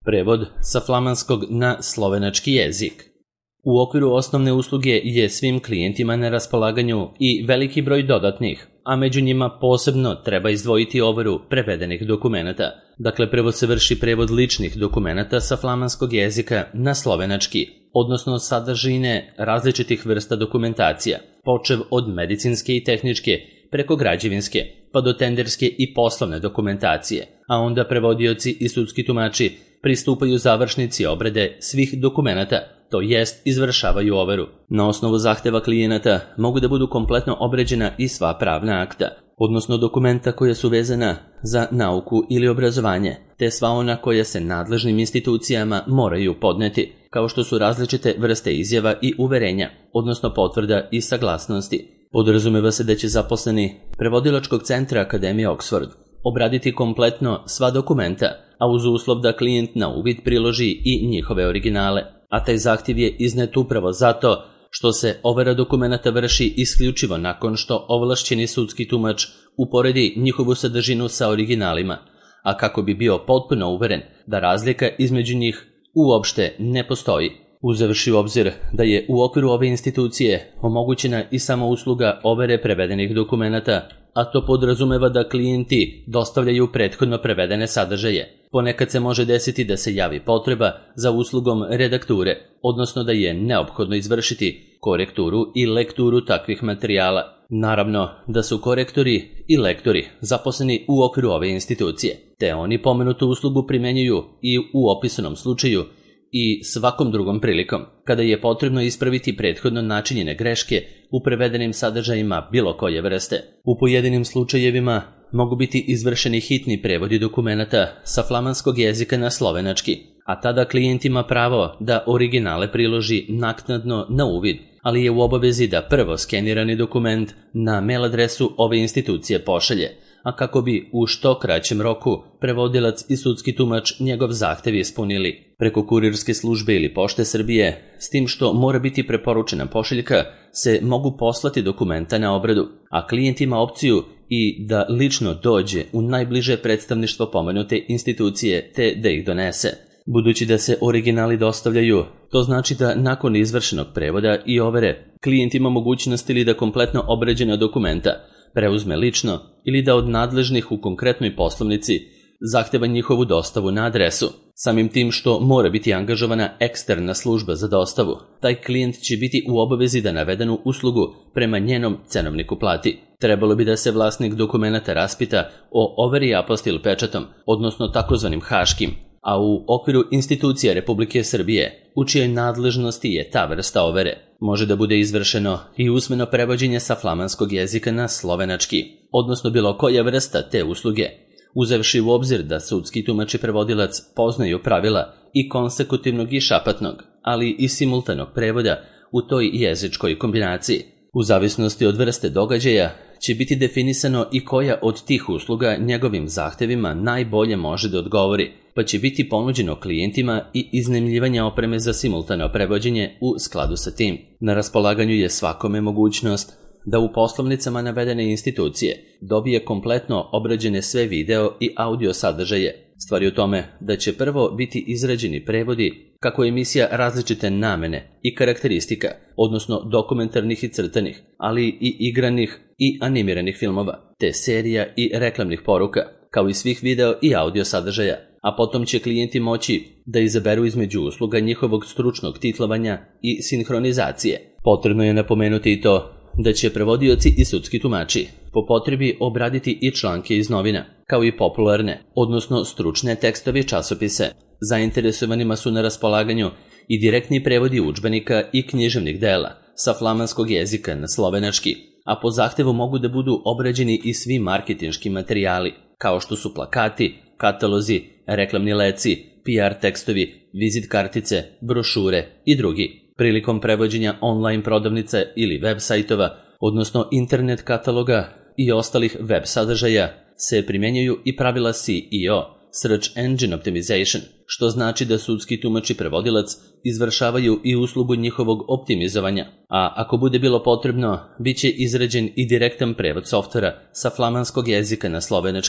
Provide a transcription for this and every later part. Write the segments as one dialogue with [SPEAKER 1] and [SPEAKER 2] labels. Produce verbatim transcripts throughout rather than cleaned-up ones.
[SPEAKER 1] Prevod sa flamanskog na slovenački jezik. U okviru osnovne usluge je svim klijentima na raspolaganju i veliki broj dodatnih, a među njima posebno treba izdvojiti overu prevedenih dokumenata. Dakle, prvo se vrši prevod ličnih dokumenata sa flamanskog jezika na slovenački, odnosno sadržine različitih vrsta dokumentacija, počev od medicinske i tehničke, preko građevinske, pa do tenderske i poslovne dokumentacije, a onda prevodioci i sudski tumači pristupaju završnici obrade svih dokumenata, to jest izvršavaju overu. Na osnovu zahteva klijenata mogu da budu kompletno obređena i sva pravna akta, odnosno dokumenta koja su vezana za nauku ili obrazovanje, te sva ona koja se nadležnim institucijama moraju podneti, kao što su različite vrste izjava i uverenja, odnosno potvrda i saglasnosti. Podrazumeva se da će zaposleni Prevodilačkog centra Akademije Oxford obraditi kompletno sva dokumenta, a uz uslov da klijent na uvid priloži i njihove originale, a taj zahtjev je iznet upravo zato što se overa dokumenata vrši isključivo nakon što ovlašćeni sudski tumač uporedi njihovu sadržinu sa originalima, a kako bi bio potpuno uveren da razlika između njih uopšte ne postoji. Uzevši u obzir da je u okviru ove institucije omogućena i samo usluga overe prevedenih dokumenata, a to podrazumeva da klijenti dostavljaju prethodno prevedene sadržaje. Ponekad se može desiti da se javi potreba za uslugom redakture, odnosno da je neophodno izvršiti korekturu i lekturu takvih materijala. Naravno da su korektori i lektori zaposleni u okviru ove institucije, te oni pomenutu uslugu primenjuju i u opisanom slučaju i svakom drugom prilikom, kada je potrebno ispraviti prethodno načinjene greške u prevedenim sadržajima bilo koje vrste. U pojedinim slučajevima mogu biti izvršeni hitni prevodi dokumenata sa flamanskog jezika na slovenački, a tada klijent ima pravo da originale priloži naknadno na uvid, ali je u obavezi da prvo skenirani dokument na mail adresu ove institucije pošalje, a kako bi u što kraćem roku prevodilac i sudski tumač njegov zahtev ispunili preko kurirske službe ili Pošte Srbije, s tim što mora biti preporučena pošiljka, se mogu poslati dokumenta na obradu, a klijent ima opciju i da lično dođe u najbliže predstavništvo pomenute institucije te da ih donese. Budući da se originali dostavljaju, to znači da nakon izvršenog prevoda i overe, klijent ima mogućnost ili da kompletno obređena dokumenta preuzme lično ili da od nadležnih u konkretnoj poslovnici zahteva njihovu dostavu na adresu. Samim tim što mora biti angažovana eksterna služba za dostavu, taj klijent će biti u obavezi da navedenu uslugu prema njenom cenovniku plati. Trebalo bi da se vlasnik dokumenata raspita o overi apostil pečatom, odnosno takozvanim haškim, a u okviru institucija Republike Srbije, u čijoj nadležnosti je ta vrsta overe. Može da bude izvršeno i usmeno prevođenje sa flamanskog jezika na slovenački, odnosno bilo koja vrsta te usluge, uzevši u obzir da sudski tumač i prevodilac poznaju pravila i konsekutivnog i šapatnog, ali i simultanog prevoda u toj jezičkoj kombinaciji. U zavisnosti od vrste događaja će biti definisano i koja od tih usluga njegovim zahtevima najbolje može da odgovori, pa će biti ponuđeno klijentima i iznajmljivanje opreme za simultano prevođenje u skladu sa tim. Na raspolaganju je svakome mogućnost da u poslovnicama navedene institucije dobije kompletno obrađene sve video i audio sadržaje. Stvar je u tome da će prvo biti izrađeni prevodi kako emisija različite namene i karakteristika, odnosno dokumentarnih i crtanih, ali i igranih i animiranih filmova, te serija i reklamnih poruka, kao i svih video i audio sadržaja, a potom će klijenti moći da izaberu između usluga njihovog stručnog titlovanja i sinhronizacije. Potrebno je napomenuti i to da će prevodioci i sudski tumači po potrebi obraditi i članke iz novina, kao i popularne, odnosno stručne tekstove i časopise. Zainteresovanima su na raspolaganju i direktni prevodi udžbenika i književnih dela sa flamanskog jezika na slovenački, a po zahtevu mogu da budu obrađeni i svi marketinški materijali, kao što su plakati, katalozi, reklamni leci, P R tekstovi, vizit kartice, brošure i drugi. Prilikom prevođenja online prodavnica ili web sajtova, odnosno internet kataloga i ostalih web sadržaja, se primjenjuju i pravila S E O, Search Engine Optimization, što znači da sudski tumač i prevodilac izvršavaju i uslugu njihovog optimizovanja, a ako bude bilo potrebno, bit će izrađen i direktan prevod softvera sa flamanskog jezika na slovenački,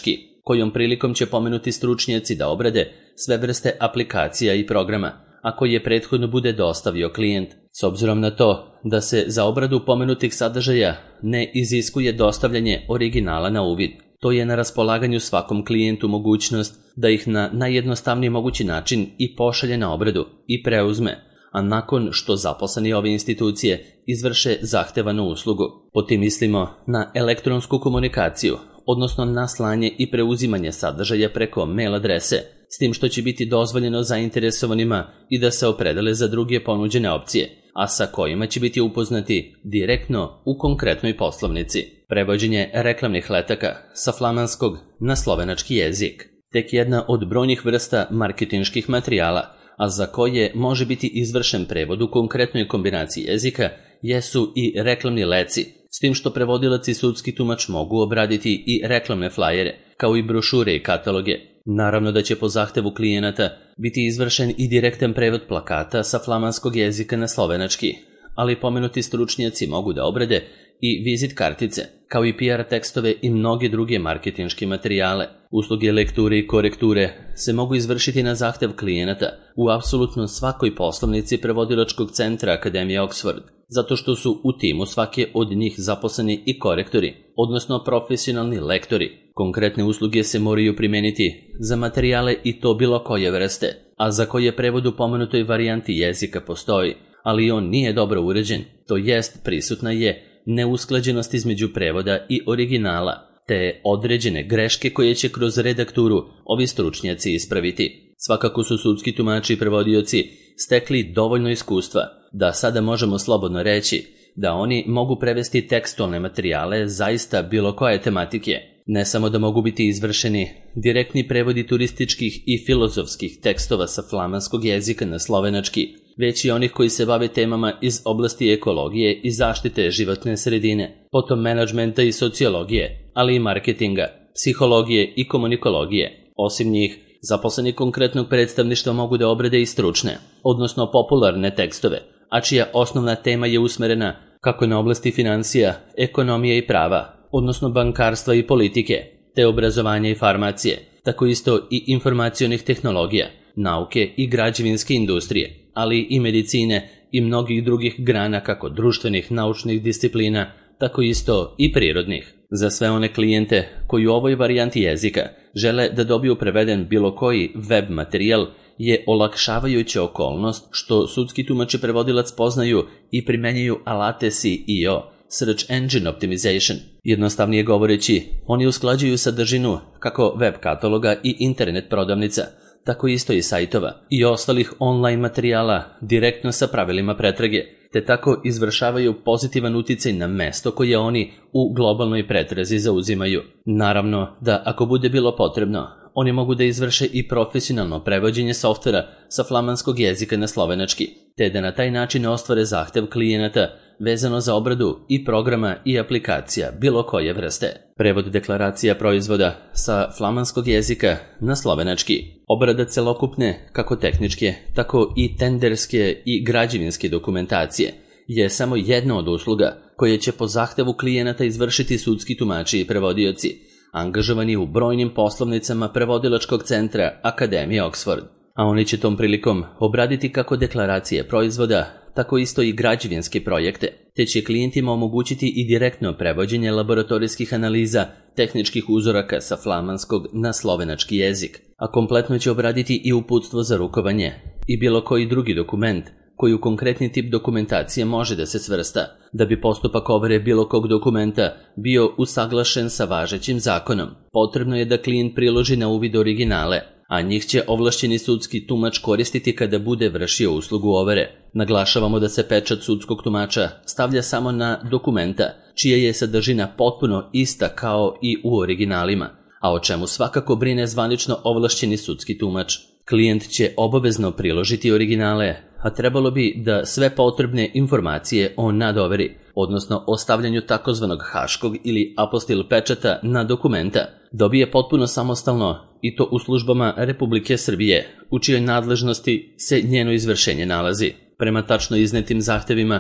[SPEAKER 1] kojom prilikom će pomenuti stručnjaci da obrade sve vrste aplikacija i programa, a koji je prethodno bude dostavio klijent. S obzirom na to da se za obradu pomenutih sadržaja ne iziskuje dostavljanje originala na uvid, to je na raspolaganju svakom klijentu mogućnost da ih na najjednostavniji mogući način i pošalje na obradu i preuzme, a nakon što zaposleni ove institucije izvrše zahtevanu uslugu. Pod tim mislimo na elektronsku komunikaciju, odnosno na slanje i preuzimanje sadržaja preko mail adrese, s tim što će biti dozvoljeno zainteresovanima i da se opredele za druge ponuđene opcije, a sa kojima će biti upoznati direktno u konkretnoj poslovnici. Prevođenje reklamnih letaka sa flamanskog na slovenački jezik. Tek jedna od brojnih vrsta marketinških materijala, a za koje može biti izvršen prevod u konkretnoj kombinaciji jezika, jesu i reklamni leci, s tim što prevodilac i sudski tumač mogu obraditi i reklamne flajere, kao i brošure i kataloge. Naravno da će po zahtevu klijenata biti izvršen i direktan prevod plakata sa flamanskog jezika na slovenački, ali pomenuti stručnjaci mogu da obrade i vizit kartice, kao i P R tekstove i mnoge druge marketinške materijale. Usluge lekture i korekture se mogu izvršiti na zahtev klijenata u apsolutno svakoj poslovnici prevodilačkog centra Akademije Oxford, zato što su u timu svake od njih zaposleni i korektori, odnosno profesionalni lektori. Konkretne usluge se moraju primeniti za materijale i to bilo koje vrste, a za koje prevod u pomenutoj varijanti jezika postoji, ali on nije dobro uređen, to jest prisutna je neusklađenost između prevoda i originala, te određene greške koje će kroz redakturu ovi stručnjaci ispraviti. Svakako su sudski tumači i prevodioci stekli dovoljno iskustva da sada možemo slobodno reći da oni mogu prevesti tekstualne materijale zaista bilo koje tematike. Ne samo da mogu biti izvršeni direktni prevodi turističkih i filozofskih tekstova sa flamanskog jezika na slovenački, već i onih koji se bave temama iz oblasti ekologije i zaštite životne sredine, potom menadžmenta i sociologije, ali i marketinga, psihologije i komunikologije. Osim njih, zaposleni konkretnog predstavništva mogu da obrade i stručne, odnosno popularne tekstove, a čija osnovna tema je usmerena kako na oblasti financija, ekonomije i prava, odnosno bankarstva i politike, te obrazovanja i farmacije, tako isto i informacionih tehnologija, nauke i građevinske industrije, ali i medicine i mnogih drugih grana kako društvenih, naučnih disciplina, tako isto i prirodnih. Za sve one klijente koji u ovoj varijanti jezika žele da dobiju preveden bilo koji web materijal je olakšavajuća okolnost što sudski tumač i prevodilac poznaju i primenjuju alate S E O, Search Engine Optimization. Jednostavnije govoreći, oni usklađuju sadržinu kako web kataloga i internet prodavnica, tako isto i sajtova i ostalih online materijala direktno sa pravilima pretrage, te tako izvršavaju pozitivan uticaj na mesto koje oni u globalnoj pretrazi zauzimaju. Naravno da ako bude bilo potrebno, oni mogu da izvrše i profesionalno prevođenje softvera sa flamanskog jezika na slovenački, te da na taj način ostvare zahtev klijenata vezano za obradu i programa i aplikacija bilo koje vrste. Prevod deklaracija proizvoda sa flamanskog jezika na slovenački. Obrada celokupne, kako tehničke, tako i tenderske i građevinske dokumentacije je samo jedna od usluga koje će po zahtevu klijenata izvršiti sudski tumači i prevodioci, angažovani u brojnim poslovnicama prevodilačkog centra Akademije Oxford. A oni će tom prilikom obraditi kako deklaracije proizvoda, tako isto i građevinske projekte, te će klijentima omogućiti i direktno prevođenje laboratorijskih analiza tehničkih uzoraka sa flamanskog na slovenački jezik, a kompletno će obraditi i uputstvo za rukovanje i bilo koji drugi dokument koji u konkretni tip dokumentacije može da se svrsta, da bi postupak overe bilo kog dokumenta bio usaglašen sa važećim zakonom. Potrebno je da klijent priloži na uvid originale, a njih će ovlašćeni sudski tumač koristiti kada bude vršio uslugu overe. Naglašavamo da se pečat sudskog tumača stavlja samo na dokumenta, čija je sadržina potpuno ista kao i u originalima, a o čemu svakako brine zvanično ovlašćeni sudski tumač. Klijent će obavezno priložiti originale, a trebalo bi da sve potrebne informacije o nadoveri, odnosno o stavljanju takozvanog haškog ili apostil pečata na dokumenta, dobije potpuno samostalno i to u službama Republike Srbije, u čijoj nadležnosti se njeno izvršenje nalazi. Prema tačno iznetim zahtevima,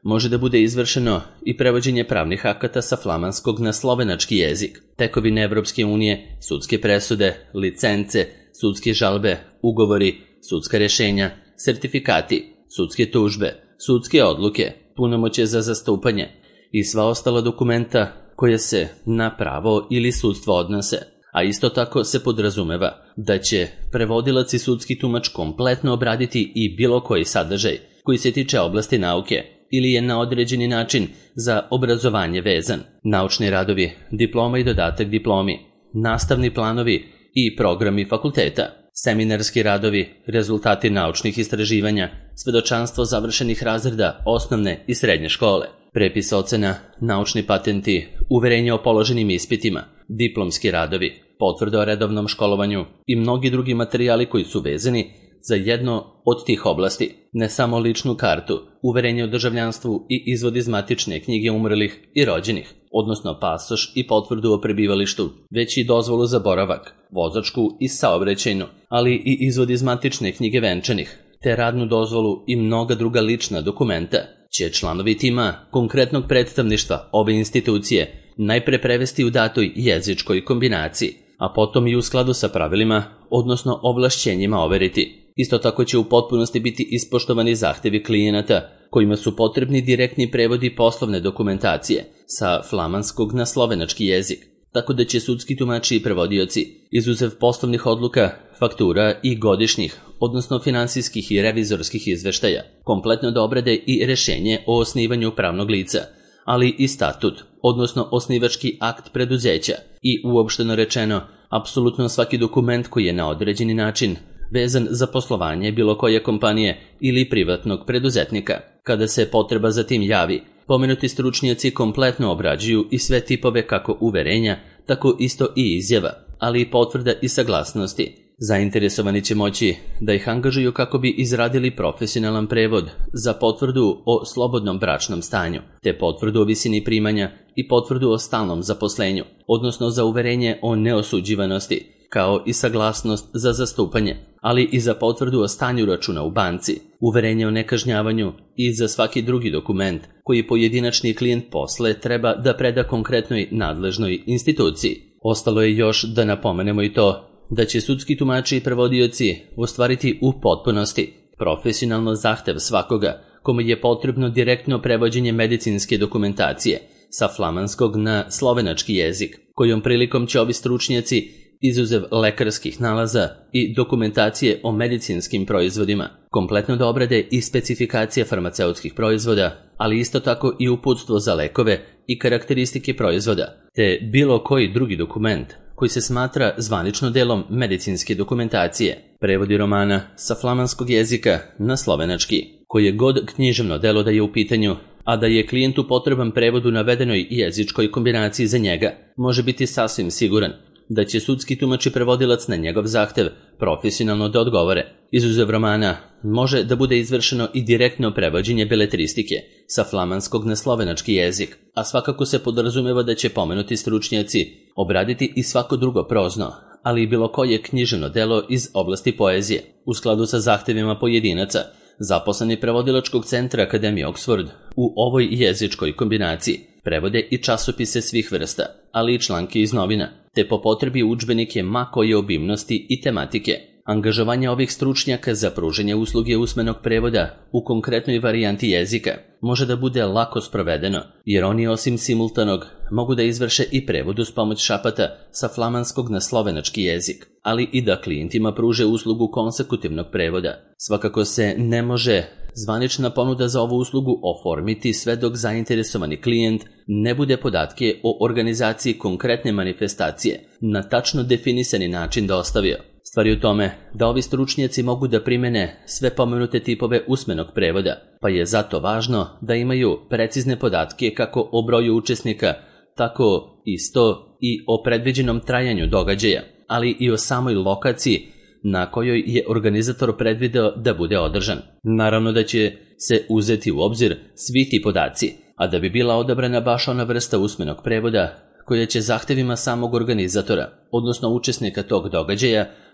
[SPEAKER 1] može da bude izvršeno i prevođenje pravnih akata sa flamanskog na slovenački jezik, tekovine Evropske unije, sudske presude, licence, sudske žalbe, ugovori, sudska rešenja, sertifikati, sudske tužbe, sudske odluke, punomoćje za zastupanje i sva ostala dokumenta koje se na pravo ili sudstvo odnose, a isto tako se podrazumeva da će prevodilac i sudski tumač kompletno obraditi i bilo koji sadržaj koji se tiče oblasti nauke ili je na određeni način za obrazovanje vezan, naučni radovi, diploma i dodatak diplomi, nastavni planovi i programi fakulteta, seminarski radovi, rezultati naučnih istraživanja, svedočanstvo završenih razreda osnovne i srednje škole, prepis ocena, naučni patenti, uverenje o položenim ispitima, diplomski radovi, potvrde o redovnom školovanju i mnogi drugi materijali koji su vezani za jedno od tih oblasti, ne samo ličnu kartu, uverenje o državljanstvu i izvod iz matične knjige umrlih i rođenih, odnosno pasoš i potvrdu o prebivalištu, već i dozvolu za boravak, vozačku i saobraćajnu, ali i izvod iz matične knjige venčanih, te radnu dozvolu i mnoga druga lična dokumenta, će članovi tima konkretnog predstavništva ove institucije najpre prevesti u datoj jezičkoj kombinaciji, a potom i u skladu sa pravilima, odnosno ovlašćenjima overiti. Isto tako će u potpunosti biti ispoštovani zahtevi klijenata kojima su potrebni direktni prevodi poslovne dokumentacije sa flamanskog na slovenački jezik, tako da će sudski tumači i prevodioci, izuzev poslovnih odluka, faktura i godišnjih, odnosno finansijskih i revizorskih izveštaja, kompletno da obrade i rešenje o osnivanju pravnog lica, ali i statut, odnosno osnivački akt preduzeća i uopšteno rečeno, apsolutno svaki dokument koji je na određeni način vezan za poslovanje bilo koje kompanije ili privatnog preduzetnika. Kada se potreba za tim javi, pomenuti stručnjaci kompletno obrađuju i sve tipove kako uverenja, tako isto i izjava, ali i potvrda i saglasnosti. Zainteresovani će moći da ih angažuju kako bi izradili profesionalan prevod za potvrdu o slobodnom bračnom stanju, te potvrdu o visini primanja i potvrdu o stalnom zaposlenju, odnosno za uverenje o neosuđivanosti, kao i saglasnost za zastupanje, ali i za potvrdu o stanju računa u banci, uverenje o nekažnjavanju i za svaki drugi dokument koji pojedinačni klijent posle treba da preda konkretnoj nadležnoj instituciji. Ostalo je još da napomenemo i to da će sudski tumači i prevodioci ostvariti u potpunosti profesionalno zahtev svakoga kome je potrebno direktno prevođenje medicinske dokumentacije sa flamanskog na slovenački jezik, kojom prilikom će ovi stručnjaci izuzev lekarskih nalaza i dokumentacije o medicinskim proizvodima, kompletno da obrade i specifikacije farmaceutskih proizvoda, ali isto tako i uputstvo za lekove i karakteristike proizvoda, te bilo koji drugi dokument koji se smatra zvanično delom medicinske dokumentacije, prevodi romana sa flamanskog jezika na slovenački, koje god književno delo da je u pitanju, a da je klijentu potreban prevod u navedenoj jezičkoj kombinaciji za njega, može biti sasvim siguran da će sudski tumač i prevodilac na njegov zahtev profesionalno da odgovore. Izuzev romana može da bude izvršeno i direktno prevođenje beletristike sa flamanskog na slovenački jezik, a svakako se podrazumeva da će pomenuti stručnjaci obraditi i svako drugo prozno, ali i bilo koje književno delo iz oblasti poezije, u skladu sa zahtevima pojedinaca, zaposleni prevodilačkog centra Akademije Oxford u ovoj jezičkoj kombinaciji, prevode i časopise svih vrsta, ali i članke iz novina, te po potrebi udžbenike ma koje obimnosti i tematike. Angažovanje ovih stručnjaka za pruženje usluge usmenog prevoda u konkretnoj varijanti jezika može da bude lako sprovedeno, jer oni osim simultanog mogu da izvrše i prevod uz pomoć šapata sa flamanskog na slovenački jezik, ali i da klijentima pruže uslugu konsekutivnog prevoda. Svakako se ne može zvanična ponuda za ovu uslugu oformiti sve dok zainteresovani klijent ne bude podatke o organizaciji konkretne manifestacije na tačno definisani način dostavio. Stvar je u tome da ovi stručnjaci mogu da primene sve pomenute tipove usmenog prevoda, pa je zato važno da imaju precizne podatke kako o broju učesnika, tako isto i o predviđenom trajanju događaja, ali i o samoj lokaciji na kojoj je organizator predvideo da bude održan. Naravno da će se uzeti u obzir svi ti podaci, a da bi bila odabrana baš ona vrsta usmenog prevoda koja će zahtevima samog organizatora, odnosno učesnika tog događaja,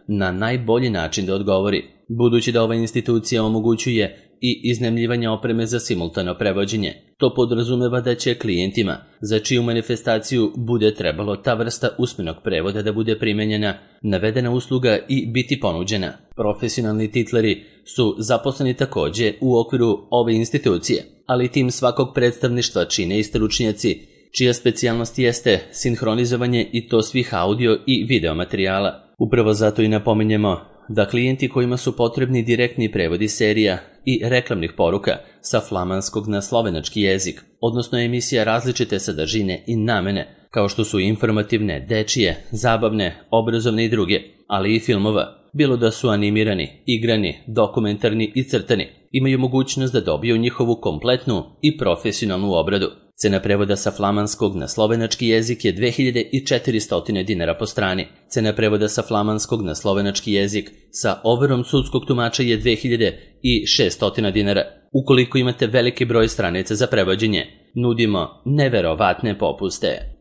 [SPEAKER 1] na najbolji način da odgovori, budući da ova institucija omogućuje i iznajmljivanje opreme za simultano prevođenje. To podrazumeva da će klijentima, za čiju manifestaciju bude trebalo ta vrsta usmenog prevoda da bude primenjena, navedena usluga i biti ponuđena. Profesionalni titleri su zaposleni takođe u okviru ove institucije, ali tim svakog predstavništva čine i stručnjaci, čija specijalnost jeste sinhronizovanje i to svih audio i video materijala. Upravo zato i napominjemo da klijenti kojima su potrebni direktni prevodi serija i reklamnih poruka sa flamanskog na slovenački jezik, odnosno emisija različite sadržine i namene, kao što su informativne, dečije, zabavne, obrazovne i druge, ali i filmova, bilo da su animirani, igrani, dokumentarni i crtani, imaju mogućnost da dobiju njihovu kompletnu i profesionalnu obradu. Cena prevoda sa flamanskog na slovenački jezik je dve hiljade četiristo dinara po strani. Cena prevoda sa flamanskog na slovenački jezik sa overom sudskog tumača je dve hiljade šesto dinara. Ukoliko imate veliki broj stranica za prevođenje, nudimo neverovatne popuste.